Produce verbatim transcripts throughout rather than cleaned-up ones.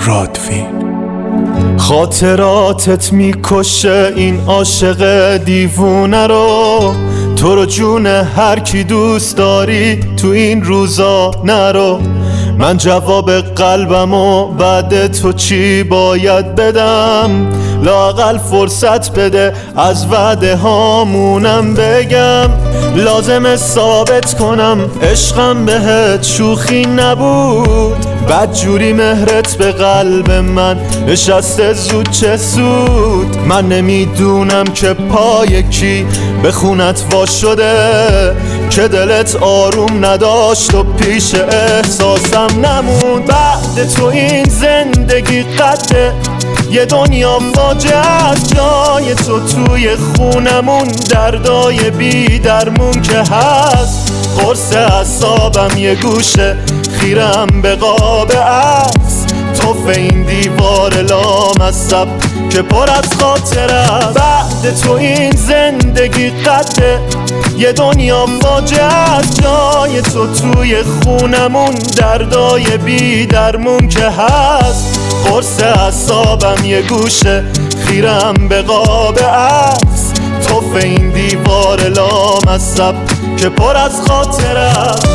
رادوین. خاطراتت میکشه این عاشق دیوونه رو، تو رو جون هر کی دوست داری تو این روزا نرو. من جواب قلبمو بعد تو چی باید بدم؟ لااقل فرصت بده از وعده هامونم بگم. لازمه ثابت کنم عشقم بهت شوخی نبود، بدجوری مهرت به قلب من نشسته زود چه سود. من نمیدونم که پای کی به خونت وا شده، که دلت آروم نداشت و پیش احساسم نموند. بعد تو این زندگی قده یه دنیا فاجعه است، جای تو توی خونمون دردای بی درمون که هست. قرص اعصابم یه گوشه خیرم به قاب عکس، توف این دیوار لامصب که پر از خاطره. بعد تو این زندگی قده یه دنیا فاجعه است، جای تو توی خونمون دردای بی درمون که هست. قرص اعصابم یه گوشه خیرم به قاب عکس، توف این دیوار لامصب که پر از خاطره.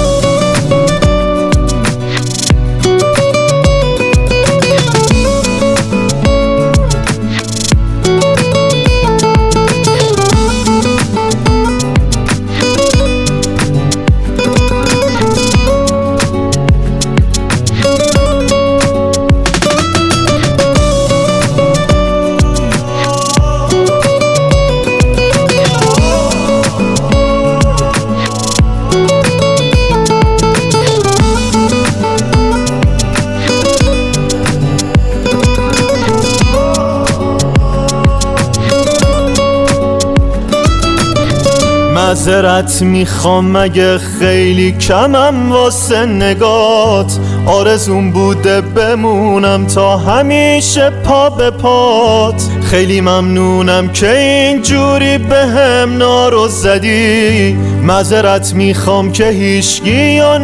معذرت میخوام مگه خیلی کمم واسه نگات، آرزون بوده بمونم تا همیشه پا به پات. خیلی ممنونم که اینجوری به هم نارو زدی، معذرت میخوام که هیچگی یا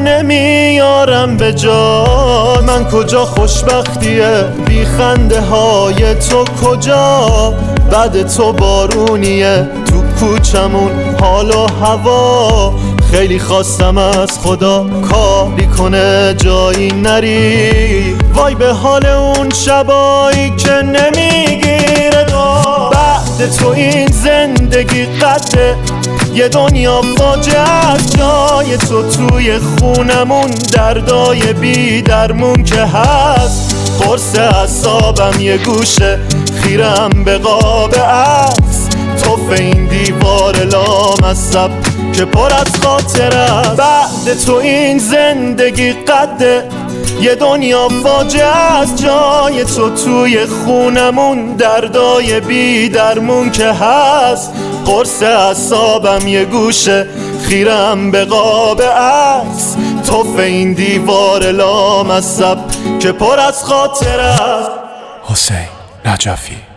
نمیارم به جات. من کجا خوشبختیه بی خنده های تو کجا، بعد تو بارونیه تو کوچمون حال و هوا. خیلی خواستم از خدا کاری کنه جایی نری، وای به حال اون شبایی که نمیگیره دار. بعد تو این زندگی قده یه دنیا فاجعه است، جای تو توی خونمون دردای بی درمون که هست. قرص اعصابم یه گوشه خیرم به قاب عکس، توف این دیوار لامصب که پر از خاطره. بعد تو این زندگی قده یه دنیا فاجعه است، جای تو توی خونمون دردای بی درمون که هست. قرص اعصابم یه گوشه خیرم به قاب عکس، توف این دیوار لامصب که پر از خاطره. حسین نجفی.